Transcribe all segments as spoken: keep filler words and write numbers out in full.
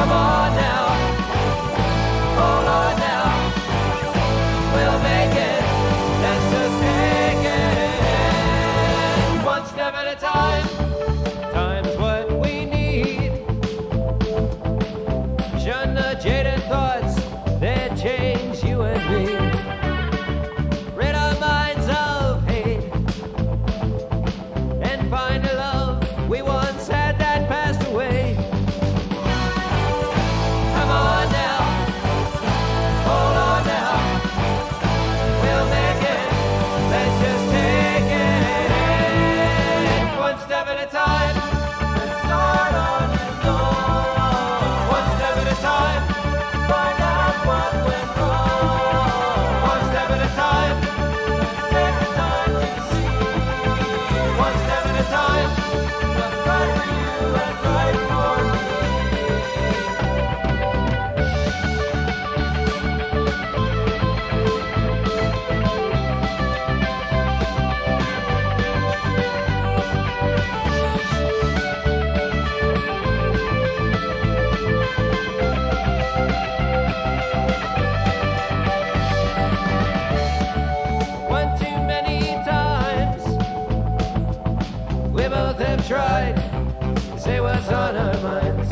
Come on now, hold on now, we'll make it, let's just take it, one step at a time, time's what we need, shun the jaded thoughts that change you and me, rid our minds of hate, and find a love we once had that passed away. Come on now, hold on now, we'll make it, let's just take it, one step at a time, let's start on and on, one step at a time, find out what went wrong, one step at a time, let's take the time to see, one step at a time, what's right for you and right for me. One too many times we both have tried to say what's on our minds.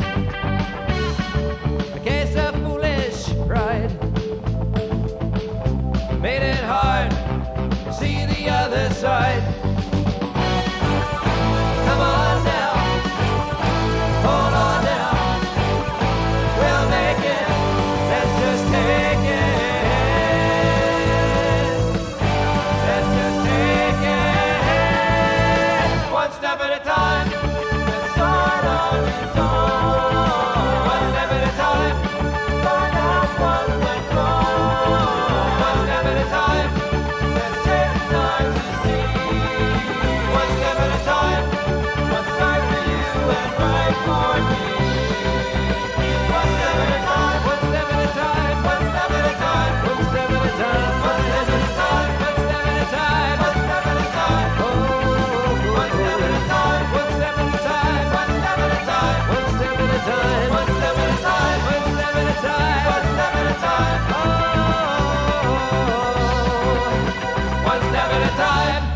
A case of foolish pride made it hard to see the other side. Come on now, hold on now, we'll make it, let's just take it. Let's just take it, one step at a time, let's start on and on, one step at a time, find out what went wrong, one step at a time, let's take the time to see, one step at a time, what's right for you and right for me, one step at a time, one step at a time, one step at a time, one step at a time, one step at a time, one step at a time, one step at a time, oh, one step at a time, one step at a time, one step at a time, one step at a time, one step at a time, one step at a time, one step at a time, oh, one step at a time.